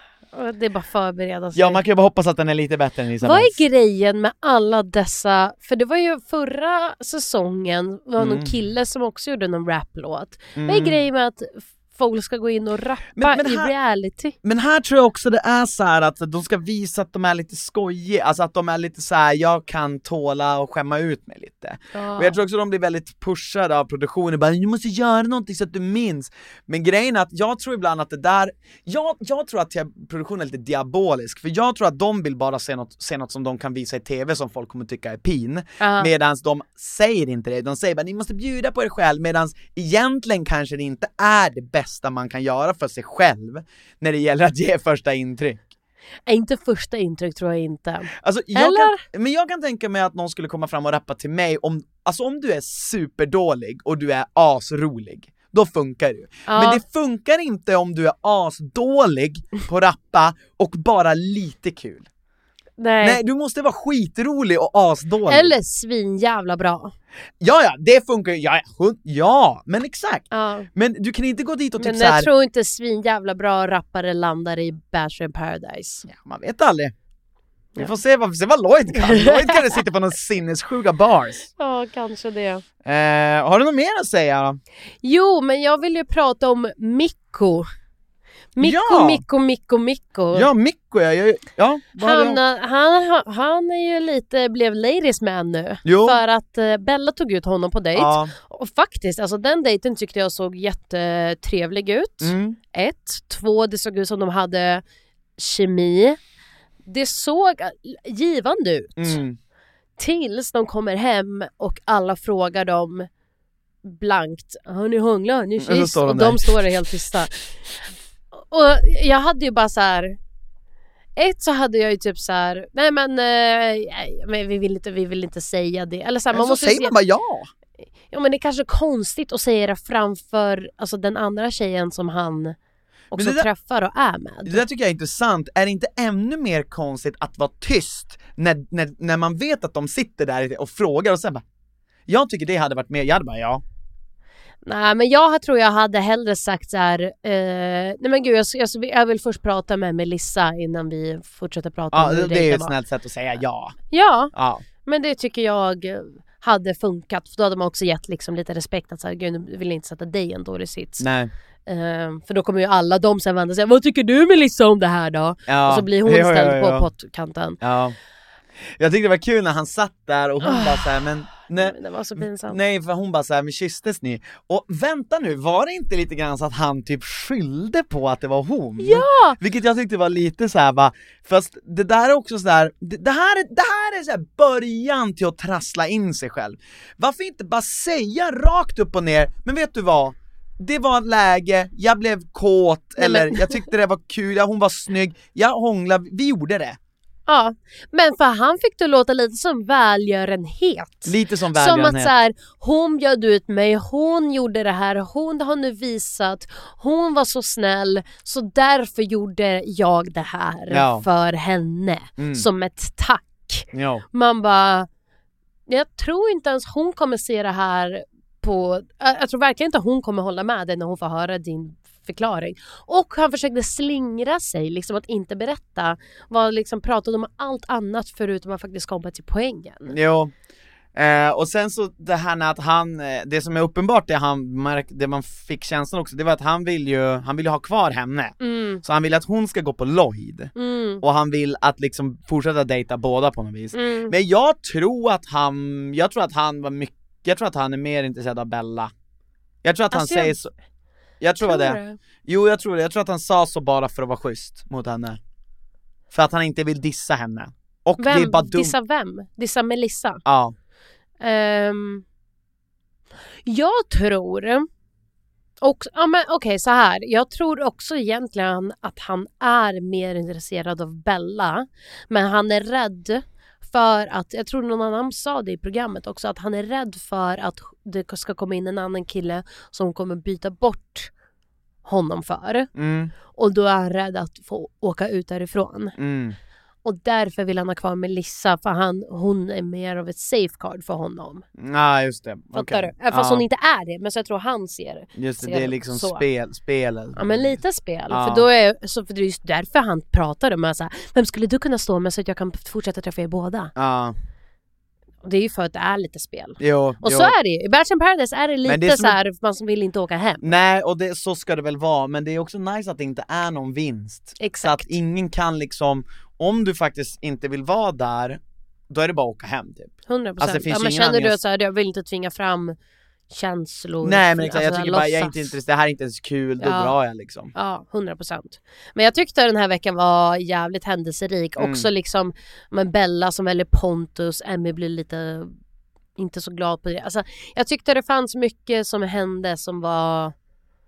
Det är bara förbereda sig. Ja, man kan ju bara hoppas att den är lite bättre än Isabelle. Vad är grejen med alla dessa... För det var ju förra säsongen var mm. någon kille som också gjorde någon raplåt. Mm. Vad är grejen med att folk ska gå in och rappa men, men här, i reality? Men här tror jag också det är så här att de ska visa att de är lite skojiga. Alltså att de är lite så här, jag kan tåla och skämma ut mig lite. Ja. Och jag tror också att de blir väldigt pushade av produktionen. Bara, du måste göra någonting så att du minns. Men grejen är att jag tror ibland att det där... Jag, jag tror att produktionen är lite diabolisk. För jag tror att de vill bara se något, se något som de kan visa i tv som folk kommer tycka är pin. Ja. Medan de säger inte det. De säger bara, ni måste bjuda på er själv. Medan egentligen kanske det inte är det bästa man kan göra för sig själv när det gäller att ge första intryck. Inte första intryck tror jag inte. Alltså, jag kan, men jag kan tänka mig att någon skulle komma fram och rappa till mig om, alltså om du är superdålig och du är asrolig, då funkar det ju. Ja. Men det funkar inte om du är asdålig på att rappa och bara lite kul. Nej. Nej, du måste vara skitrolig och asdålig. Eller svin jävla bra. Ja, ja, det funkar ju. Ja, ja, men exakt. Ja. Men du kan inte gå dit och typ men så här... jag tror inte svin jävla bra rappare landar i Bachelor in Paradise. Ja, man vet aldrig. Vi får se vad, se vad Lloyd kan. Lloyd kan sitta på någon sinnessjuka bars. Ja, kanske det. Eh, har du något mer att säga då? Jo, men jag vill ju prata om Mikko. Mikko, ja. Mikko, Mikko, Mikko. Ja, Mikko, ja. ja, ja han, han, han är ju lite, blev ladies man nu. Jo. För att uh, Bella tog ut honom på dejt. Ja. Och faktiskt, alltså den dejten tyckte jag såg jättetrevlig ut. Mm. Ett, två, det såg ut som de hade kemi. Det såg givande ut. Mm. Tills de kommer hem och alla frågar dem blankt, har ni hånglat, har ni kyss? Och de står där helt tysta. Och jag hade ju bara så här. Ett så hade jag ju typ så här. Nej men, eh, men vi vill inte vi vill inte säga det. Eller så här, man så måste säger se... man bara ja. Ja, men det är kanske konstigt att säga det framför alltså den andra tjejen som han också där, träffar och är med. Det där tycker jag är intressant. Är det inte ännu mer konstigt att vara tyst när, när, när man vet att de sitter där och frågar och sen bara, jag tycker det hade varit mer, jag hade bara ja. Nej, men jag tror jag hade hellre sagt så här. Eh, nej men gud, jag, jag, jag vill först prata med Melissa innan vi fortsätter prata ja, om det, det, det är ju ett snällt sätt att säga ja. Ja, ja. Men det tycker jag hade funkat. För då hade man också gett liksom lite respekt att så här, gud, nu vill jag inte sätta dig en dålig sits. Nej. Uh, för då kommer ju alla de sen vända sig. Vad tycker du Melissa om det här då? Ja. Och så blir hon ja, ställd ja, ja, ja. på pottkanten. Ja. Jag tyckte det var kul när han satt där och hon oh. bara så här, men nej, det var så pinsamt. Nej, för hon bara så här, men kysstes ni? Och vänta nu, var det inte lite grann så att han typ skyllde på att det var hon? Ja! Vilket jag tyckte var lite så här, va, fast det där är också så där, det, det här, det här är så här början till att trassla in sig själv. Varför inte bara säga rakt upp och ner, men vet du vad? Det var ett läge, jag blev kåt, nej, eller men... jag tyckte det var kul, ja, hon var snygg, jag hånglade, vi gjorde det. Ja, men för han fick det låta lite som välgörenhet. Lite som Som välgörenhet. att så här, hon bjöd ut mig, hon gjorde det här, hon har nu visat, hon var så snäll, så därför gjorde jag det här Ja. för henne. Mm. Som ett tack. Ja. Man bara, jag tror inte ens hon kommer se det här på, jag tror verkligen inte hon kommer hålla med dig när hon får höra din förklaring. Och han försökte slingra sig, liksom att inte berätta, var liksom pratade om allt annat förutom att faktiskt komma till poängen. Jo. Eh, och sen så det här med att han, eh, det som är uppenbart det han märk, det man fick känslan också, det var att han vill ju, han vill ju ha kvar henne. Mm. Så han vill att hon ska gå på Lloyd. Mm. Och han vill att liksom fortsätta dejta båda på något vis. Mm. Men jag tror att han, jag tror att han var mycket, jag tror att han är mer intresserad av Bella. Jag tror att Alltså, han säger jag- så. Jag tror, Tror det. det. Jo, jag tror det. Jag tror att han sa så bara för att vara schysst mot henne. För att han inte vill dissa henne. Och det är Vem? bara dumt. Dissa vem? Dissa Melissa? Ja. Um, jag tror också, ja men okej okay, så här. Jag tror också egentligen att han är mer intresserad av Bella. Men han är rädd för att, jag tror någon annan sa det i programmet också, att han är rädd för att det ska komma in en annan kille som kommer byta bort honom för. Mm. Och då är han rädd att få åka ut därifrån. Mm. Och därför vill han ha kvar Melissa, för han, hon är mer av ett safeguard för honom. Ja, just det. Fattar Okej. du? Även fast Ja. hon inte är det, men så jag tror han ser det. Just det, ser det är liksom så. spel, spelet. Ja, men lite spel. Ja. För, då är, så för det är just därför han pratar med så här, vem skulle du kunna stå med så att jag kan fortsätta träffa er båda? Ja. Och det är ju för att det är lite spel. Jo, Och jo. så är det ju. I Bachelor in Paradise är det Men lite det är som så här, man som vill inte åka hem. Nej, och det, så ska det väl vara. Men det är också nice att det inte är någon vinst. Exakt. Så att ingen kan liksom, om du faktiskt inte vill vara där, då är det bara att åka hem typ. hundra procent. Alltså, det finns ja, men ingen känner du anledning- att så här, jag vill inte tvinga fram känslor? Nej men exakt, jag alltså, tycker bara, jag är låtsas. inte intresserad, det här är inte ens kul, då Ja. drar jag liksom. Ja, hundra procent. Men jag tyckte den här veckan var jävligt händelserik. Mm. Också liksom med Bella som väljer Pontus. Emmy blir lite inte så glad på det. Alltså, jag tyckte det fanns mycket som hände som var eh,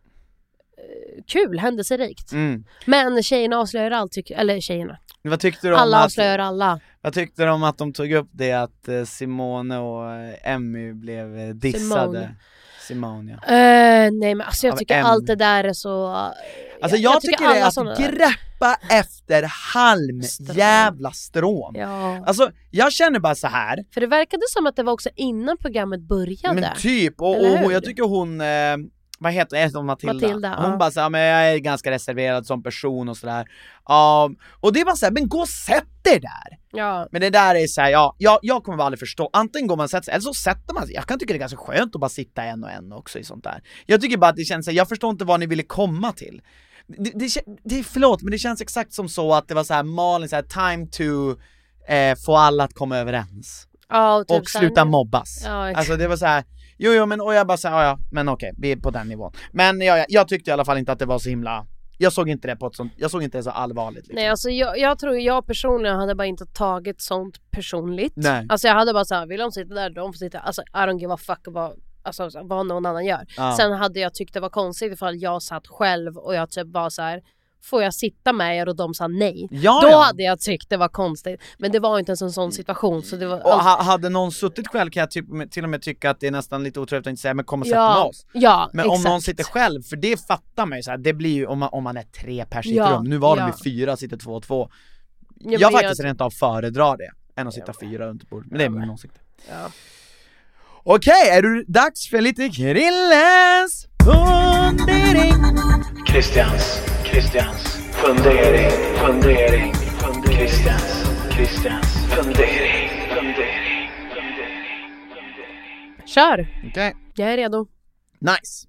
kul, händelserikt. Mm. Men tjejerna avslöjar allt, tycker, eller tjejerna. Vad tyckte du om Alla att, avslöjar alla. vad tyckte du om att de tog upp det att eh, Simone och eh, Emmy blev eh, dissade? Simone. Simone, ja. Eh, nej men alltså jag Av tycker M. allt det där är så... Alltså jag, tycker, det alla är att såna där- greppa efter halm Strån. jävla strån. Ja. Alltså jag känner bara så här. För det verkade som att det var också innan programmet började. Men typ, och, Eller och hon, hur? jag tycker hon, eh, vad heter hon, Matilda? Matilda, hon ja. bara såhär, men jag är ganska reserverad som person och sådär. Ja, och det är bara såhär, men gå och sätt dig där! Ja. Men det där är såhär, ja, jag, jag kommer bara aldrig förstå. Antingen går man och sätter sig, eller så sätter man sig. Jag kan tycka det är ganska skönt att bara sitta en och en också i sånt där. Jag tycker bara att det känns såhär, jag förstår inte vad ni ville komma till. Det, det, det är förlåt, men det känns exakt som så att det var såhär, Malin såhär, time to eh, få alla att komma överens. Ja, och, typ Och så här- sluta mobbas. Ja, exakt. Alltså det var så här. Jo jo men och jag bara sa ja, ja men okej, vi är på den nivån. Men jag, jag tyckte i alla fall inte att det var så himla. Jag såg inte det på ett sånt, jag såg inte det så allvarligt liksom. Nej alltså jag, jag tror jag personligen hade bara inte tagit sånt personligt. Nej. Alltså jag hade bara såhär, vill de sitta där, de får sitta. Alltså I don't give a fuck vad, alltså, vad någon annan gör. Ja. Sen hade jag tyckt det var konstigt ifall jag satt själv och jag typ var så här: får jag sitta med er? Och de sa nej. Ja, Då ja. hade jag tyckt det var konstigt. Men det var inte ens en sån situation. Så det var Och allt- ha, hade någon suttit själv kan jag typ, till och med tycka att det är nästan lite otrevligt att inte säga men kom och sätt med ja, oss. ja, Men exakt. om någon sitter själv, för det fattar man ju så här, det blir ju om man, om man är tre pers i ett Ja, rum. Nu var ja. de ju fyra, sitter två och två. Ja, jag men faktiskt rent av föredrar det än att sitta fyra runt bordet. Men det är min åsikt. Ja. Okej, är du dags för lite Krillens fundering? Christians, Christians fundering, fundering, fundering. Christians, Christians fundering, fundering, fundering. Kör, Okej, jag är redo. nice.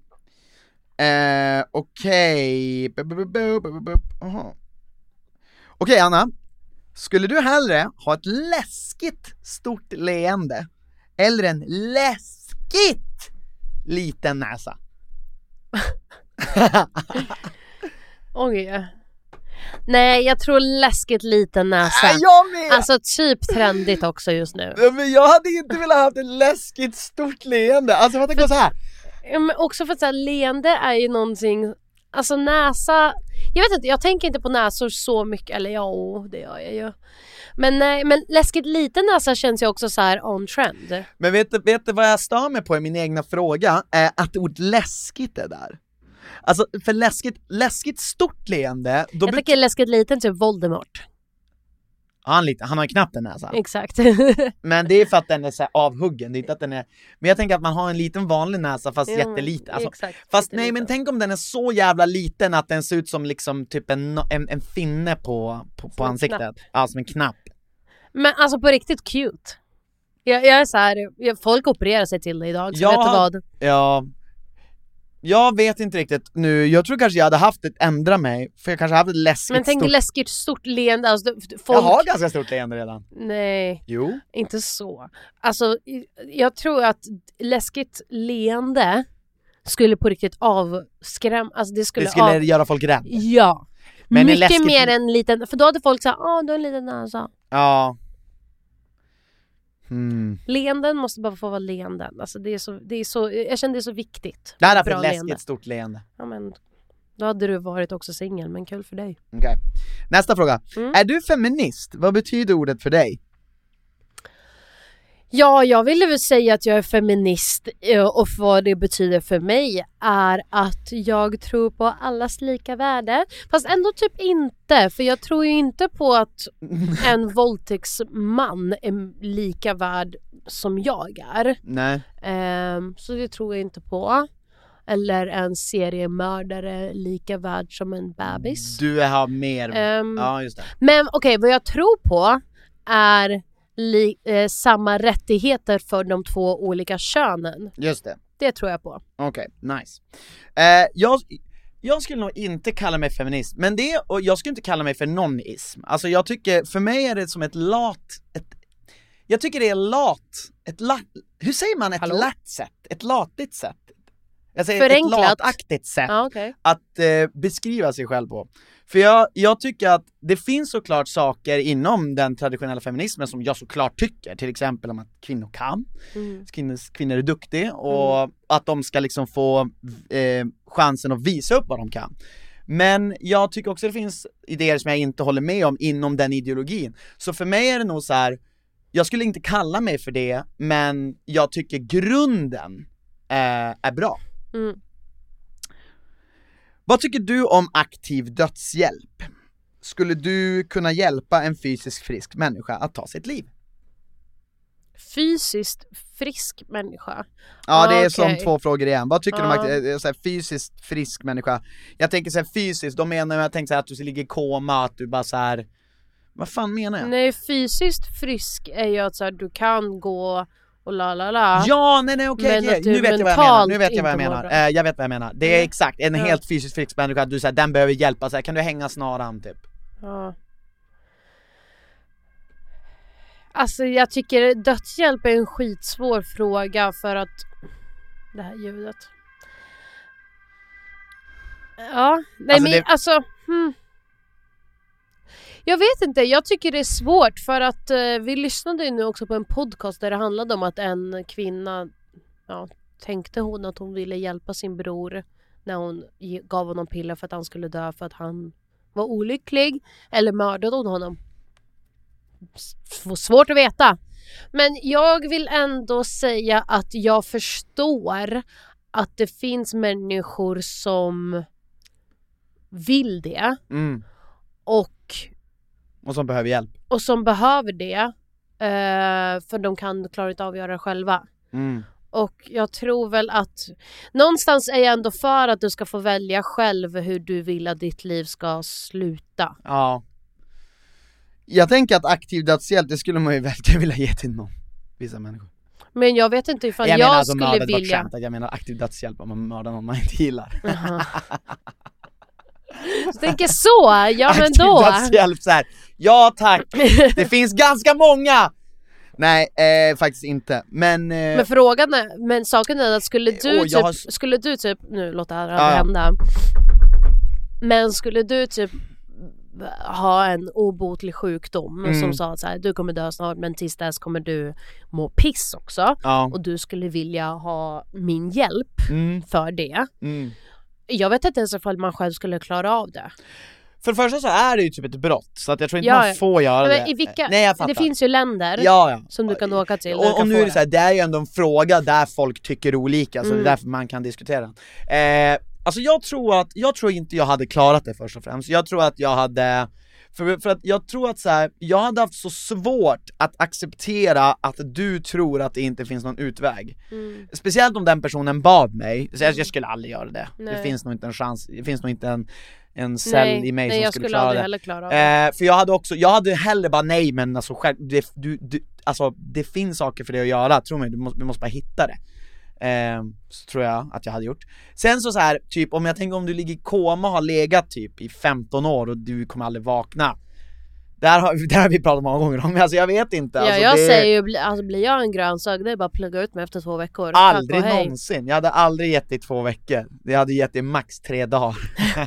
Eh, Okej. Bu- bu- bu- bu- bu- bu- bu- aha. Okej Anna, skulle du hellre ha ett läskigt stort leende eller en läskigt liten näsa? Oj. Nej, jag tror läskigt liten näsa. Äh, jag med! Alltså typ trendigt också just nu. Ja, men jag hade inte velat ha ett läskigt stort leende. Alltså jag tänker så här. Ja, men också för att så här, leende är ju någonting. Alltså näsa, jag vet inte, jag tänker inte på näsor så mycket. Eller ja, det gör jag ju. Men nej, men läskigt liten näsa känns ju också så här on trend. Men vet du, vet du vad jag stör mig på i min egna fråga? Är att ordet läskigt är där. Alltså, för läskigt, läskigt stort leende då Jag tycker läskigt liten typ Voldemort. Han, lite, han har ju knappt en näsa. Exakt. Men det är för att den är så här avhuggen. Det är inte att den är... Men jag tänker att man har en liten vanlig näsa fast Jo, jätteliten. Alltså, exakt, fast jätteliten. nej, men tänk om den är så jävla liten att den ser ut som liksom typ en, en, en finne på, på, på en ansiktet. knapp. Ja, som en knapp. Men alltså på riktigt cute. Jag, jag är så här, jag, folk opererar sig till det idag, så Ja, vet du vad? Ja... Jag vet inte riktigt nu. Jag tror kanske jag hade haft ett ändra mig. För jag kanske haft ett läskigt Men tänk stort... läskigt stort leende. Alltså, folk... Jag har ganska stort leende redan. Nej, Jo. inte så. Alltså, jag tror att läskigt leende skulle på riktigt avskräm... Alltså det skulle, Det skulle av... göra folk rädda. Ja. Men en mycket läskigt- mer än liten... För då hade folk sagt, åh, du har en liten näsa. Ja. Hmm. Leenden måste bara få vara leenden. Alltså det är så, det är så, jag känner det är så viktigt. Det här är Bra för läskigt leende. stort leende. Ja, men då hade du varit också singel, men kul för dig. Okej. Nästa fråga. Mm. Är du feminist? Vad betyder ordet för dig? Ja, jag ville väl säga att jag är feminist, eh, och vad det betyder för mig är att jag tror på allas lika värde. Fast ändå typ inte, för jag tror ju inte på att en våldtäktsman är lika värd som jag är. Nej. Ehm, så det tror jag inte på. Eller en seriemördare lika värd som en bebis. Du har mer... Ehm, Ja, just det. Men okej, vad jag tror på är li- eh, samma rättigheter för de två olika könen. Just det. Det tror jag på. Okej, nice. Eh, jag, jag skulle nog inte kalla mig feminist. Men det, och jag skulle inte kalla mig för nonism. Alltså jag tycker, för mig är det som ett lat... Ett, jag tycker det är lat... Ett lat... Hur säger man ett Hallå? lätt sätt? Ett latigt sätt? Jag säger Förenklat. ett lataktigt sätt. Ja, okej. Att eh, beskriva sig själv på. För jag, jag tycker att det finns såklart saker inom den traditionella feminismen som jag såklart tycker. Till exempel om att kvinnor kan. Mm. Kvinnor, kvinnor är duktiga och mm. att de ska liksom få eh, chansen att visa upp vad de kan. Men jag tycker också att det finns idéer som jag inte håller med om inom den ideologin. Så för mig är det nog så här. Jag skulle inte kalla mig för det, men jag tycker grunden eh, är bra. Mm. Vad tycker du om aktiv dödshjälp? Skulle du kunna hjälpa en fysiskt frisk människa att ta sitt liv? Fysiskt frisk människa. Ja, det är Okej. som två frågor igen. Vad tycker du om Ja. aktiv, eh, så här, fysiskt frisk människa? Jag tänker så här, fysiskt, då menar jag, jag tänker så här, att du ligger i koma, att du bara så här. Vad fan menar jag? Nej, fysiskt frisk är ju att så här, du kan gå och la la la. Ja, nej nej okej, Men okej. att du nu vet jag vad jag menar, nu vet jag vad jag mentalt menar inte mår eh, Jag vet vad jag menar, det är Ja. exakt, en Ja. helt fysiskt frisk människa, du säger den behöver hjälpa, så här, kan du hänga snaran typ? Ja. Alltså jag tycker dödshjälp är en skitsvår fråga för att det här ljudet. Ja, nej Alltså, men det- alltså hmm. Jag vet inte, jag tycker det är svårt för att eh, vi lyssnade ju nu också på en podcast där det handlade om att en kvinna, ja, tänkte hon att hon ville hjälpa sin bror när hon ge- gav honom piller för att han skulle dö för att han var olycklig, eller mördade hon honom. S- Svårt att veta. Men jag vill ändå säga att jag förstår att det finns människor som vill det Mm. och Och som behöver hjälp. och som behöver det, eh, för de kan klara inte av att göra det själva. Mm. Och jag tror väl att någonstans är jag ändå för att du ska få välja själv hur du vill att ditt liv ska sluta. Ja. Jag tänker att aktiv dödshjälp, det skulle man ju verkligen vilja ge till någon. Vissa människor. Men jag vet inte ifall Jag, jag, menar alltså skulle mördet var vilja. skämt, att jag menar aktiv dödshjälp om man mördar någon man inte gillar. Aha. Du tänker så, ja men Aktiv då. dödshjälp så här. Ja tack, det finns ganska många. Nej, eh, faktiskt inte. Men, eh, Men frågan är, men saken är att skulle du Åh, jag typ, har- skulle du typ, nu låter det här Ja, ja. hända. Men skulle du typ ha en obotlig sjukdom Mm. som sa att så här, du kommer dö snart men tills dess kommer du må piss också. ja. Och du skulle vilja ha min hjälp Mm, för det. mm. Jag vet inte ens ifall man själv skulle klara av det. För det första så är det ju typ ett brott, så att jag tror inte Ja, man ja. får göra Men det. i vilka, Nej, jag fattar. det finns ju länder ja, ja. som du kan åka till. Och, och nu är det så här, det är ju ändå en fråga där folk tycker olika, så Mm. det är därför man kan diskutera. Eh, alltså jag tror att, jag tror inte jag hade klarat det först och främst. Jag tror att jag hade, för, för att jag tror att så här, jag hade haft så svårt att acceptera att du tror att det inte finns någon utväg. Mm. Speciellt om den personen bad mig, så jag, jag skulle aldrig göra det. Nej. Det finns nog inte en chans, det finns nog inte en en cell Nej, i mig nej, som jag skulle, skulle klara aldrig det. heller klara av det. Eh, för jag hade också, jag hade heller bara nej, men alltså själv, det, du, du, alltså, det finns saker för det att göra, tro mig, du måste, vi måste bara hitta det. Eh, så tror jag att jag hade gjort. Sen så så här, typ om jag tänker om du ligger i koma och har legat typ i femton år och du kommer aldrig vakna. Där har, där har vi pratat många gånger om, alltså jag vet inte. Ja, alltså, jag det... säger ju, bli- alltså blir jag en grönsak, det är bara att plugga ut mig efter två veckor. Aldrig Tack och hej. någonsin, jag hade aldrig gett dig två veckor. Jag hade gett dig max tre dagar.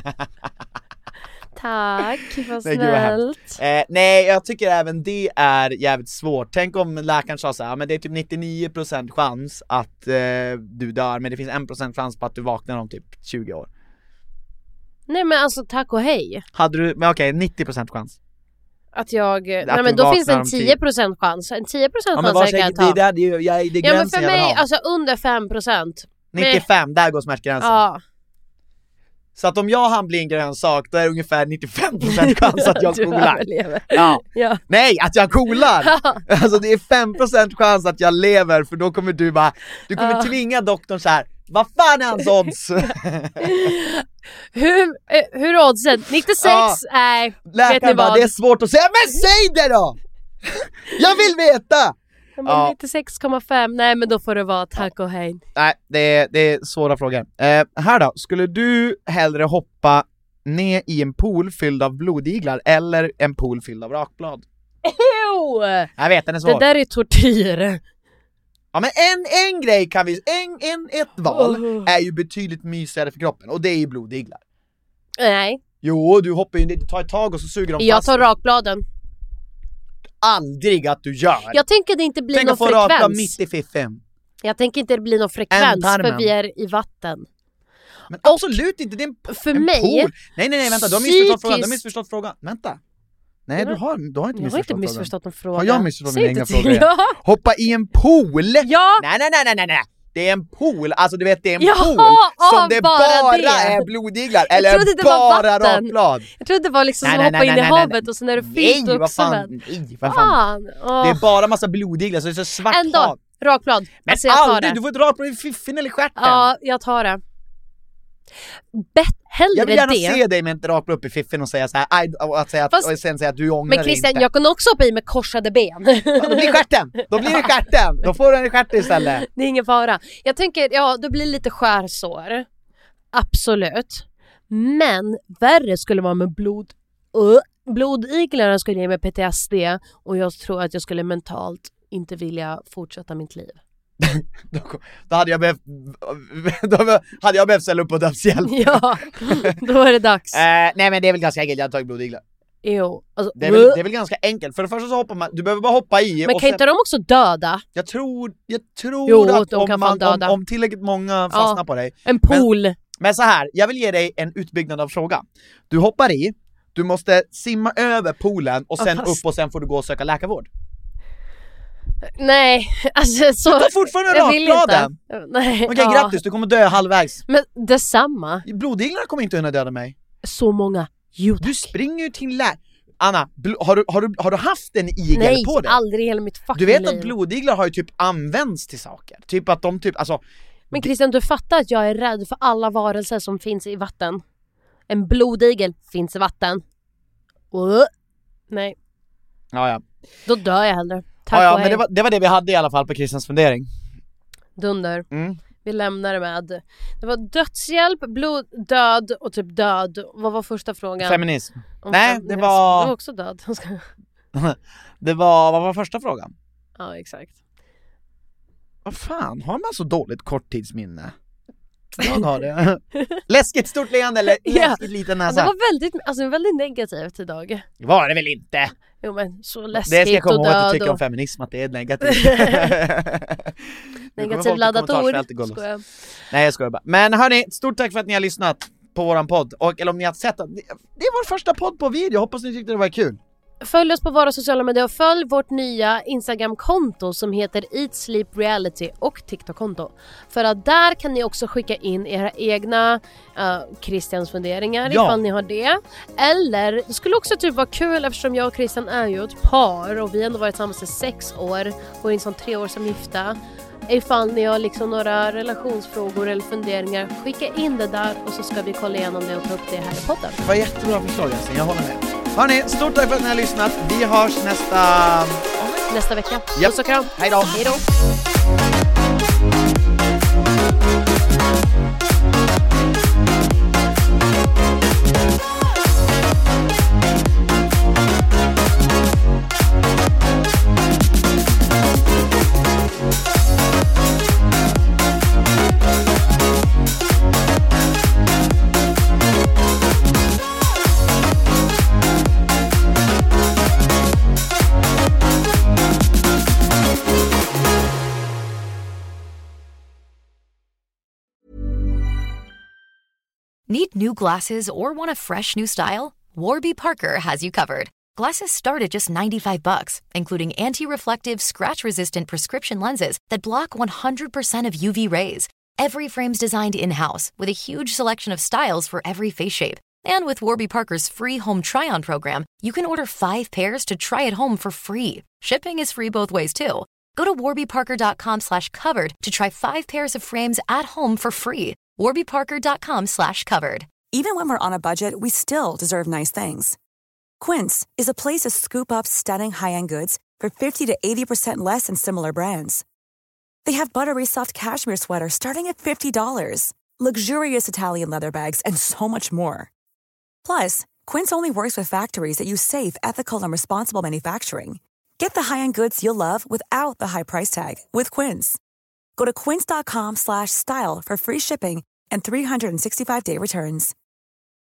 Tack, vad Nej, gud vad hemskt. snällt. Eh, nej, jag tycker även det är jävligt svårt. Tänk om läkaren sa så här, men det är typ nittionio procent chans att eh, du dör, men det finns en procent chans på att du vaknar om typ tjugo år. Nej men alltså tack och hej. Hade du, men okej, nittio procent chans. Att jag, nej du men då finns det vaknar en om tio. tio procent chans. En tio procent Ja, men chans vad jag kan säger, det ta. är där, det är, jag, det är Ja men gränsen för jag vill mig, ha. alltså under fem procent. nittiofem, där går smärtgränsen. Ja. Så att om jag hann bli en grönsak, då är det ungefär nittiofem procent chans att jag Du coolar. överlever. Ja. Ja. Nej, att jag coolar! Alltså det är fem procent chans att jag lever, för då kommer du bara, du kommer Ja. tvinga doktorn så här. Vad fan är hans odds? Hur, eh, hur är oddsen? nittiosex? Ja. Nej, vet ni Läkaren bara, vad? det är svårt att säga, men säg det då! Jag vill veta! Ja, men Ja. nittiosex komma fem, nej men då får det vara tack och hej. Nej, det är, det är svåra frågor. eh, Här då, skulle du hellre hoppa ner i en pool fylld av blodiglar eller en pool fylld av rakblad? Jo! Jag vet, den är svår. Det där är tortyr. Ja, men en, en grej kan vi, en, en, ett val Oh. är ju betydligt mysigare för kroppen, och det är ju blodiglar. Nej, Jo, du hoppar ju, du tar ett tag och så suger de jag fast. tar rakbladen. Aldrig att du gör. Jag tänker det inte blir Tänk någon att få rakblad frekvens. mitt i fiffen. Jag tänker inte det blir någon frekvens Ändtarmen. för vi är i vatten. Men absolut inte, det är en, För en mig, pool. Nej, nej, nej, vänta, du har missförstått frågan, du har psykiskt- missförstått frågan. Vänta. Nej, du har, du har inte jag har inte missförstått missförstått någon fråga. Har jag missförstått Säg mina inte egna till. frågor igen? Ja. Hoppa i en pool? Ja. Nej, nej, nej, nej, nej, nej. Det är en pool, alltså du vet det är en Jaha, pool som ja, det bara bara, det. är blodiglar, eller trodde det var bara vatten. rakblad. Jag trodde det var liksom Nej, som nej, hoppa nej, in nej, i nej, havet nej. och sen är det Nej, fyllt vad också fan, med. nej, vad fan. Fan. Åh. Det är bara massa blodiglar, så det är så svart Ändå, hav. rakblad. Men Alltså jag tar aldrig, det. du får ett rakblad i fiffen eller stjärten. Ja, jag tar det. Bet, hellre Jag vill gärna det. se dig med ett rakblad upp i fiffen och säga så här, aj, och, att säga att, Fast- och sen säga att du ångrar Men dig Christian, inte. jag kan också hoppa i med korsade ben. Ja, då blir stjärten, då blir det stjärten, då får du en stjärt istället. Det är ingen fara. Jag tänker, ja, det blir lite skärsår. Absolut. Men värre skulle vara med blod. Uh, blodiglarna skulle ge mig P T S D och jag tror att jag skulle mentalt inte vilja fortsätta mitt liv. Då, då hade jag behövt då hade jag behövt ställa upp på dödshjälp. Ja, då är det dags. Eh, nej men det är väl ganska enkelt, jag har tagit blodiglar. Jo, alltså, Det är, väl, det är väl ganska enkelt, för det första så hoppar man, du behöver bara hoppa i. men och kan sen, inte de också döda? jag tror, jag tror Jo, att de om, kan man, fan döda. om, om tillräckligt många fastnar Ja. på dig. En pool. Men så här, jag vill ge dig en utbyggnad av fråga. Du hoppar i, du måste simma över poolen och sen Ja, fast- upp och sen får du gå och söka läkarvård. Nej, alltså så... Du har fortfarande jag vill rakbladen. inte. Nej, Okej, ja. grattis, du kommer dö halvvägs. Men detsamma. Blodiglarna kommer inte kunna döda mig. Så många. Jo, Du springer ju till lä... Anna, bl- har, du, har, du, har du haft en igel nej, på dig? aldrig i hela mitt fucking Du vet liv. att blodiglar har ju typ använts till saker. Typ att de typ, alltså... Men Christian, du fattar att jag är rädd för alla varelser som finns i vatten. En blodigel finns i vatten. Uh. Nej, Ja, ja. då dör jag hellre. Tack Ja, ja, och men hej. det var, det var det vi hade i alla fall på Christians fundering. Dunder. Mm. Vi lämnar det med. Det var dödshjälp, blod, död och typ död. Vad var första frågan? Feminism. Om Nej, feminism. det var- Det var också död. Det var, vad var första frågan? Ja, exakt. Vad fan, har man så dåligt korttidsminne? Jag har det. Läskigt stort leende eller Ja. läskigt liten Ja, näsa? det var väldigt, alltså väldigt negativt idag. Det var det väl inte? Jo men så Det läskigt ska jag komma och ihåg att död du tycker och... om feminism, att det är negativt. Nu kommer folk Negativ i laddat ord. kommentarsfältet gå loss. Skojar. Nej, jag skojar bara. Men hörni, stort tack för att ni har lyssnat på våran podd, och, eller om ni har sett att det är vår första podd på video. Hoppas ni tyckte det var kul. Följ oss på våra sociala medier och följ vårt nya Instagram-konto som heter Eat Sleep Reality och TikTok-konto. För att där kan ni också skicka in era egna uh, Christians funderingar, ja. Ifall ni har det. Eller, det skulle också typ vara kul eftersom jag och Christian är ju ett par och vi har ändå varit tillsammans i sex år och in som tre år som gifta. Ifall ni har liksom några relationsfrågor eller funderingar, skicka in det där och så ska vi kolla igenom det och ta upp det här i podden. Det var jättebra förslag, alltså. Jag håller med. Hörrni, stort tack för att ni har lyssnat. Vi hörs nästa... Nästa vecka. Yep. Puss och kram. Hej då. Hej då. Need new glasses or want a fresh new style? Warby Parker has you covered. Glasses start at just ninety-five bucks, including anti-reflective, scratch-resistant prescription lenses that block one hundred percent of U V rays. Every frame's designed in-house with a huge selection of styles for every face shape. And with Warby Parker's free home try-on program, you can order five pairs to try at home for free. Shipping is free both ways too. Go to warbyparker.com slash covered to try five pairs of frames at home for free. warbyparker.com slash covered. Even when we're on a budget, we still deserve nice things. Quince is a place to scoop up stunning high-end goods for fifty to eighty percent less than similar brands. They have buttery soft cashmere sweaters starting at fifty dollars, luxurious Italian leather bags, and so much more. Plus, Quince only works with factories that use safe, ethical, and responsible manufacturing. Get the high-end goods you'll love without the high price tag with Quince. Go to quince.com slash style for free shipping and three sixty-five day returns.